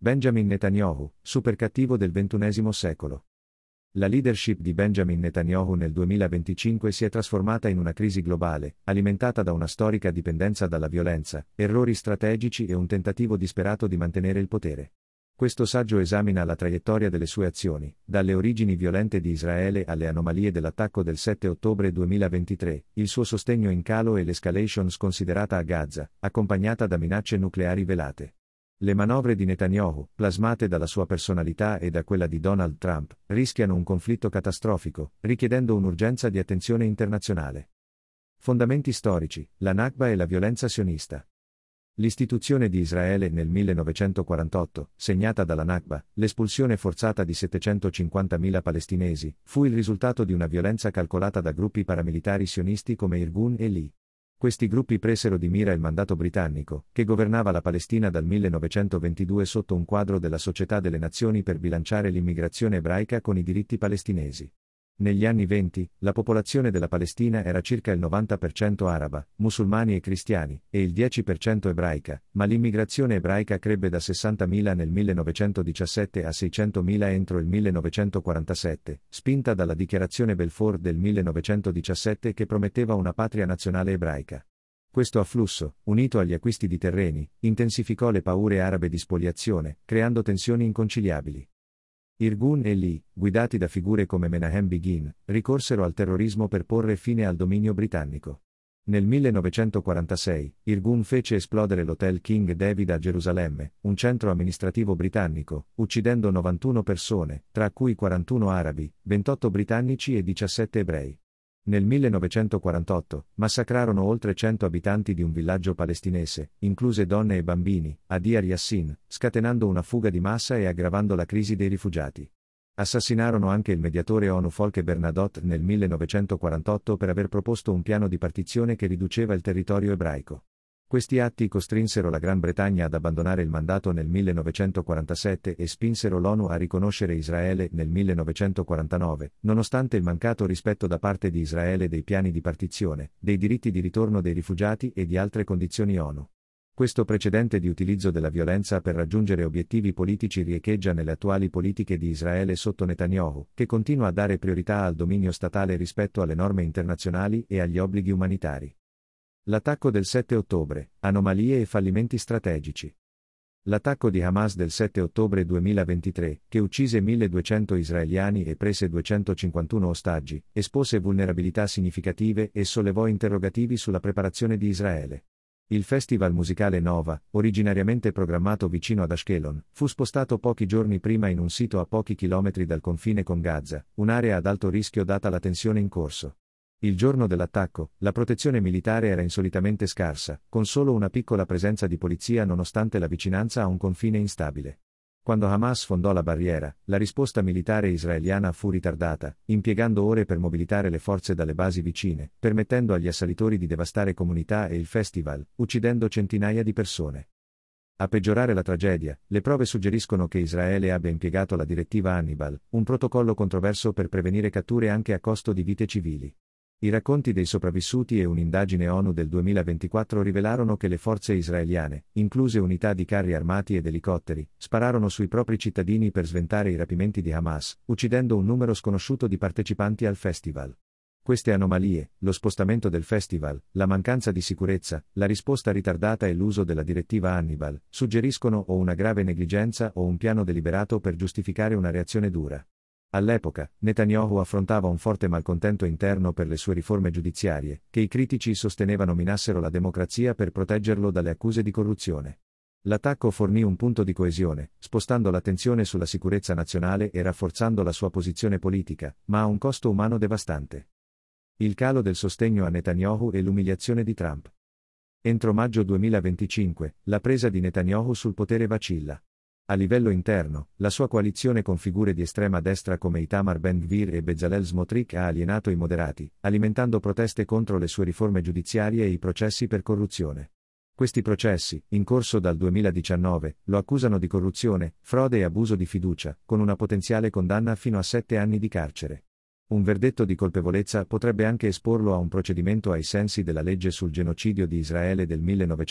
Benjamin Netanyahu, supercattivo del XXI secolo. La leadership di Benjamin Netanyahu nel 2025 si è trasformata in una crisi globale, alimentata da una storica dipendenza dalla violenza, errori strategici e un tentativo disperato di mantenere il potere. Questo saggio esamina la traiettoria delle sue azioni, dalle origini violente di Israele alle anomalie dell'attacco del 7 ottobre 2023, il suo sostegno in calo e l'escalation sconsiderata a Gaza, accompagnata da minacce nucleari velate. Le manovre di Netanyahu, plasmate dalla sua personalità e da quella di Donald Trump, rischiano un conflitto catastrofico, richiedendo un'urgenza di attenzione internazionale. Fondamenti storici, la Nakba e la violenza sionista. L'istituzione di Israele nel 1948, segnata dalla Nakba, l'espulsione forzata di 750.000 palestinesi, fu il risultato di una violenza calcolata da gruppi paramilitari sionisti come Irgun e Li. Questi gruppi presero di mira il mandato britannico, che governava la Palestina dal 1922 sotto un quadro della Società delle Nazioni per bilanciare l'immigrazione ebraica con i diritti palestinesi. Negli anni 20, la popolazione della Palestina era circa il 90% araba, musulmani e cristiani, e il 10% ebraica, ma l'immigrazione ebraica crebbe da 60.000 nel 1917 a 600.000 entro il 1947, spinta dalla Dichiarazione Balfour del 1917 che prometteva una patria nazionale ebraica. Questo afflusso, unito agli acquisti di terreni, intensificò le paure arabe di spoliazione, creando tensioni inconciliabili. Irgun e Li, guidati da figure come Menahem Begin, ricorsero al terrorismo per porre fine al dominio britannico. Nel 1946, Irgun fece esplodere l'Hotel King David a Gerusalemme, un centro amministrativo britannico, uccidendo 91 persone, tra cui 41 arabi, 28 britannici e 17 ebrei. Nel 1948, massacrarono oltre 100 abitanti di un villaggio palestinese, incluse donne e bambini, a Deir Yassin, scatenando una fuga di massa e aggravando la crisi dei rifugiati. Assassinarono anche il mediatore ONU Folke Bernadotte nel 1948 per aver proposto un piano di partizione che riduceva il territorio ebraico. Questi atti costrinsero la Gran Bretagna ad abbandonare il mandato nel 1947 e spinsero l'ONU a riconoscere Israele nel 1949, nonostante il mancato rispetto da parte di Israele dei piani di partizione, dei diritti di ritorno dei rifugiati e di altre condizioni ONU. Questo precedente di utilizzo della violenza per raggiungere obiettivi politici riecheggia nelle attuali politiche di Israele sotto Netanyahu, che continua a dare priorità al dominio statale rispetto alle norme internazionali e agli obblighi umanitari. L'attacco del 7 ottobre, anomalie e fallimenti strategici. L'attacco di Hamas del 7 ottobre 2023, che uccise 1.200 israeliani e prese 251 ostaggi, espose vulnerabilità significative e sollevò interrogativi sulla preparazione di Israele. Il festival musicale Nova, originariamente programmato vicino ad Ashkelon, fu spostato pochi giorni prima in un sito a pochi chilometri dal confine con Gaza, un'area ad alto rischio data la tensione in corso. Il giorno dell'attacco, la protezione militare era insolitamente scarsa, con solo una piccola presenza di polizia nonostante la vicinanza a un confine instabile. Quando Hamas sfondò la barriera, la risposta militare israeliana fu ritardata, impiegando ore per mobilitare le forze dalle basi vicine, permettendo agli assalitori di devastare comunità e il festival, uccidendo centinaia di persone. A peggiorare la tragedia, le prove suggeriscono che Israele abbia impiegato la direttiva Hannibal, un protocollo controverso per prevenire catture anche a costo di vite civili. I racconti dei sopravvissuti e un'indagine ONU del 2024 rivelarono che le forze israeliane, incluse unità di carri armati ed elicotteri, spararono sui propri cittadini per sventare i rapimenti di Hamas, uccidendo un numero sconosciuto di partecipanti al festival. Queste anomalie, lo spostamento del festival, la mancanza di sicurezza, la risposta ritardata e l'uso della direttiva Hannibal, suggeriscono o una grave negligenza o un piano deliberato per giustificare una reazione dura. All'epoca, Netanyahu affrontava un forte malcontento interno per le sue riforme giudiziarie, che i critici sostenevano minassero la democrazia per proteggerlo dalle accuse di corruzione. L'attacco fornì un punto di coesione, spostando l'attenzione sulla sicurezza nazionale e rafforzando la sua posizione politica, ma a un costo umano devastante. Il calo del sostegno a Netanyahu e l'umiliazione di Trump. Entro maggio 2025, la presa di Netanyahu sul potere vacilla. A livello interno, la sua coalizione con figure di estrema destra come Itamar Ben-Gvir e Bezalel Smotrich ha alienato i moderati, alimentando proteste contro le sue riforme giudiziarie e i processi per corruzione. Questi processi, in corso dal 2019, lo accusano di corruzione, frode e abuso di fiducia, con una potenziale condanna fino a 7 anni di carcere. Un verdetto di colpevolezza potrebbe anche esporlo a un procedimento ai sensi della legge sul genocidio di Israele del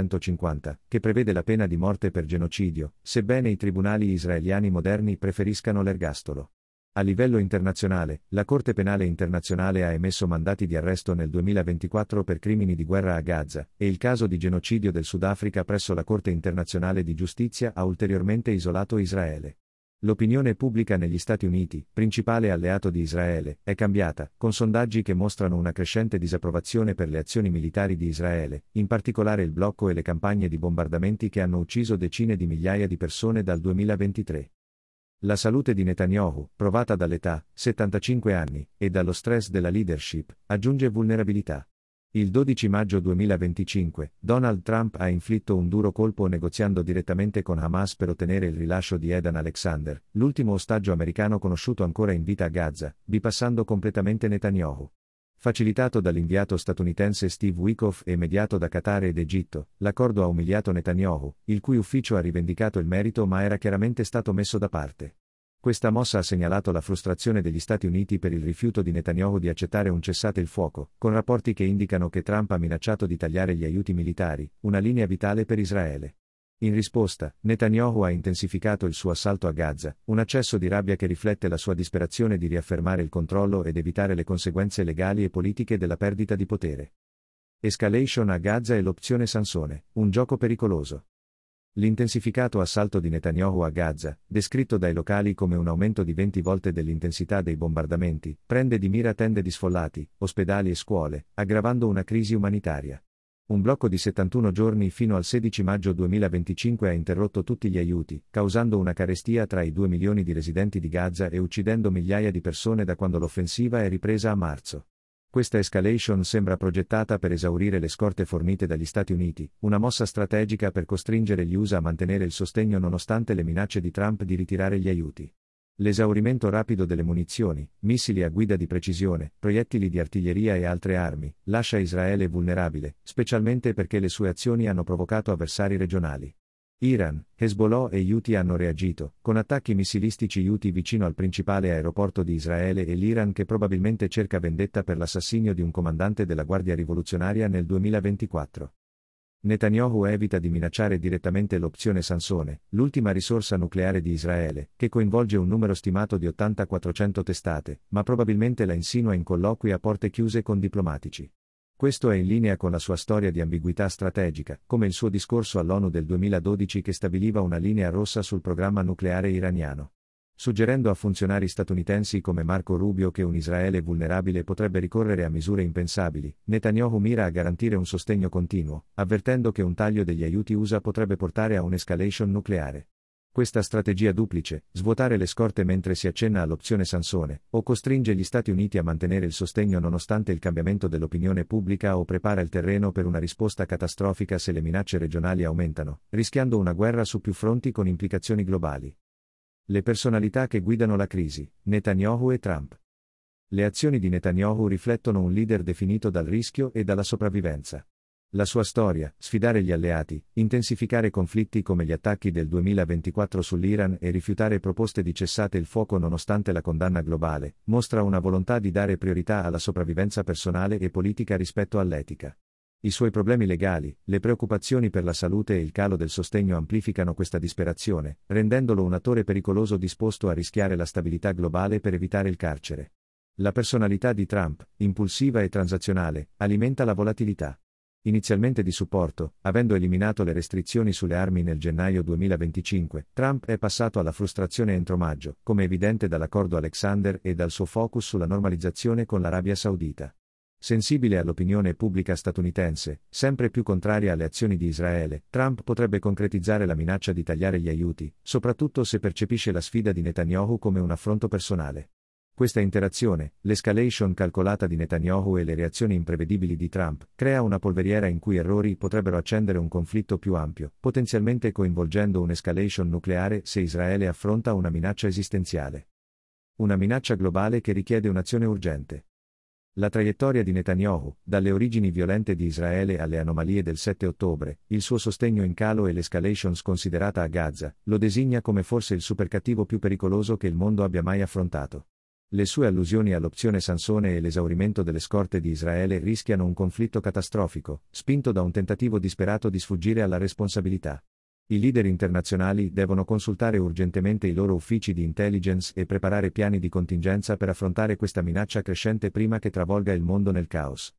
1950, che prevede la pena di morte per genocidio, sebbene i tribunali israeliani moderni preferiscano l'ergastolo. A livello internazionale, la Corte Penale Internazionale ha emesso mandati di arresto nel 2024 per crimini di guerra a Gaza, e il caso di genocidio del Sudafrica presso la Corte Internazionale di Giustizia ha ulteriormente isolato Israele. L'opinione pubblica negli Stati Uniti, principale alleato di Israele, è cambiata, con sondaggi che mostrano una crescente disapprovazione per le azioni militari di Israele, in particolare il blocco e le campagne di bombardamenti che hanno ucciso decine di migliaia di persone dal 2023. La salute di Netanyahu, provata dall'età, 75 anni, e dallo stress della leadership, aggiunge vulnerabilità. Il 12 maggio 2025, Donald Trump ha inflitto un duro colpo negoziando direttamente con Hamas per ottenere il rilascio di Edan Alexander, l'ultimo ostaggio americano conosciuto ancora in vita a Gaza, bypassando completamente Netanyahu. Facilitato dall'inviato statunitense Steve Witkoff e mediato da Qatar ed Egitto, l'accordo ha umiliato Netanyahu, il cui ufficio ha rivendicato il merito ma era chiaramente stato messo da parte. Questa mossa ha segnalato la frustrazione degli Stati Uniti per il rifiuto di Netanyahu di accettare un cessate il fuoco, con rapporti che indicano che Trump ha minacciato di tagliare gli aiuti militari, una linea vitale per Israele. In risposta, Netanyahu ha intensificato il suo assalto a Gaza, un accesso di rabbia che riflette la sua disperazione di riaffermare il controllo ed evitare le conseguenze legali e politiche della perdita di potere. Escalation a Gaza e l'opzione Sansone, un gioco pericoloso. L'intensificato assalto di Netanyahu a Gaza, descritto dai locali come un aumento di 20 volte dell'intensità dei bombardamenti, prende di mira tende di sfollati, ospedali e scuole, aggravando una crisi umanitaria. Un blocco di 71 giorni fino al 16 maggio 2025 ha interrotto tutti gli aiuti, causando una carestia tra i 2 milioni di residenti di Gaza e uccidendo migliaia di persone da quando l'offensiva è ripresa a marzo. Questa escalation sembra progettata per esaurire le scorte fornite dagli Stati Uniti, una mossa strategica per costringere gli USA a mantenere il sostegno nonostante le minacce di Trump di ritirare gli aiuti. L'esaurimento rapido delle munizioni, missili a guida di precisione, proiettili di artiglieria e altre armi, lascia Israele vulnerabile, specialmente perché le sue azioni hanno provocato avversari regionali. Iran, Hezbollah e Houthi hanno reagito, con attacchi missilistici Houthi vicino al principale aeroporto di Israele e l'Iran che probabilmente cerca vendetta per l'assassinio di un comandante della Guardia Rivoluzionaria nel 2024. Netanyahu evita di minacciare direttamente l'opzione Sansone, l'ultima risorsa nucleare di Israele, che coinvolge un numero stimato di 80-400 testate, ma probabilmente la insinua in colloqui a porte chiuse con diplomatici. Questo è in linea con la sua storia di ambiguità strategica, come il suo discorso all'ONU del 2012 che stabiliva una linea rossa sul programma nucleare iraniano. Suggerendo a funzionari statunitensi come Marco Rubio che un Israele vulnerabile potrebbe ricorrere a misure impensabili, Netanyahu mira a garantire un sostegno continuo, avvertendo che un taglio degli aiuti USA potrebbe portare a un'escalation nucleare. Questa strategia duplice, svuotare le scorte mentre si accenna all'opzione Sansone, o costringe gli Stati Uniti a mantenere il sostegno nonostante il cambiamento dell'opinione pubblica o prepara il terreno per una risposta catastrofica se le minacce regionali aumentano, rischiando una guerra su più fronti con implicazioni globali. Le personalità che guidano la crisi, Netanyahu e Trump. Le azioni di Netanyahu riflettono un leader definito dal rischio e dalla sopravvivenza. La sua storia, sfidare gli alleati, intensificare conflitti come gli attacchi del 2024 sull'Iran e rifiutare proposte di cessate il fuoco nonostante la condanna globale, mostra una volontà di dare priorità alla sopravvivenza personale e politica rispetto all'etica. I suoi problemi legali, le preoccupazioni per la salute e il calo del sostegno amplificano questa disperazione, rendendolo un attore pericoloso disposto a rischiare la stabilità globale per evitare il carcere. La personalità di Trump, impulsiva e transazionale, alimenta la volatilità. Inizialmente di supporto, avendo eliminato le restrizioni sulle armi nel gennaio 2025, Trump è passato alla frustrazione entro maggio, come evidente dall'accordo Alexander e dal suo focus sulla normalizzazione con l'Arabia Saudita. Sensibile all'opinione pubblica statunitense, sempre più contraria alle azioni di Israele, Trump potrebbe concretizzare la minaccia di tagliare gli aiuti, soprattutto se percepisce la sfida di Netanyahu come un affronto personale. Questa interazione, l'escalation calcolata di Netanyahu e le reazioni imprevedibili di Trump, crea una polveriera in cui errori potrebbero accendere un conflitto più ampio, potenzialmente coinvolgendo un'escalation nucleare se Israele affronta una minaccia esistenziale. Una minaccia globale che richiede un'azione urgente. La traiettoria di Netanyahu, dalle origini violente di Israele alle anomalie del 7 ottobre, il suo sostegno in calo e l'escalation sconsiderata a Gaza, lo designa come forse il supercattivo più pericoloso che il mondo abbia mai affrontato. Le sue allusioni all'opzione Sansone e l'esaurimento delle scorte di Israele rischiano un conflitto catastrofico, spinto da un tentativo disperato di sfuggire alla responsabilità. I leader internazionali devono consultare urgentemente i loro uffici di intelligence e preparare piani di contingenza per affrontare questa minaccia crescente prima che travolga il mondo nel caos.